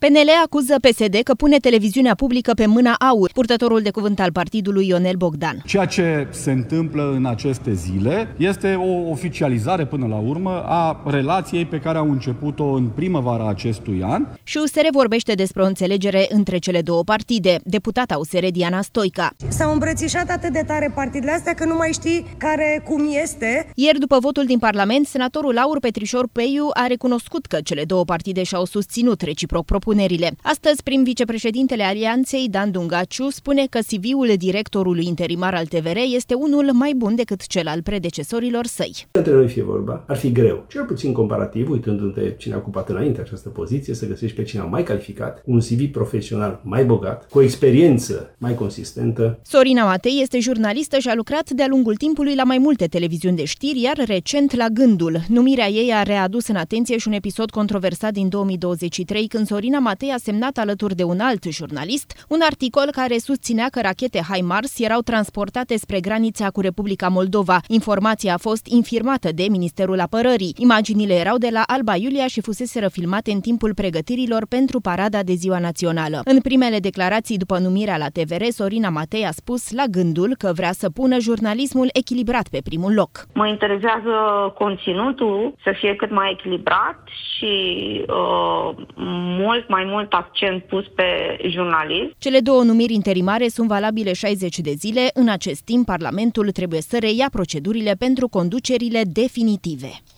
PNL acuză PSD că pune televiziunea publică pe mâna AUR, purtătorul de cuvânt al partidului Ionel Bogdan. Ceea ce se întâmplă în aceste zile este o oficializare până la urmă a relației pe care au început-o în primăvara acestui an. Și USR vorbește despre o înțelegere între cele două partide. Deputata USR Diana Stoica. S-au îmbrățișat atât de tare partidele astea că nu mai știi care cum este. Ieri, după votul din Parlament, senatorul AUR Petrișor Peiu a recunoscut că cele două partide și-au susținut reciproc propunerile. Astăzi, prim vicepreședintele Alianței, Dan Dungaciu, spune că CV-ul directorului interimar al TVR este unul mai bun decât cel al predecesorilor săi. Între noi fie vorba, ar fi greu, cel puțin comparativ, uitându-te cine a ocupat înainte această poziție, să găsești pe cineva mai calificat, cu un CV profesional mai bogat, cu o experiență mai consistentă. Sorina Matei este jurnalistă și a lucrat de-a lungul timpului la mai multe televiziuni de știri, iar recent la Gândul. Numirea ei a readus în atenție și un episod controversat din 2023, când Sorina Matei a semnat alături de un alt jurnalist un articol care susținea că rachete HIMARS erau transportate spre granița cu Republica Moldova. Informația a fost infirmată de Ministerul Apărării. Imaginile erau de la Alba Iulia și fuseseră filmate în timpul pregătirilor pentru parada de Ziua Națională. În primele declarații după numirea la TVR, Sorina Matei a spus la Gândul că vrea să pună jurnalismul echilibrat pe primul loc. Mă interesează conținutul să fie cât mai echilibrat și mai mult accent pus pe jurnalism. Cele două numiri interimare sunt valabile 60 de zile. În acest timp, Parlamentul trebuie să reia procedurile pentru conducerile definitive.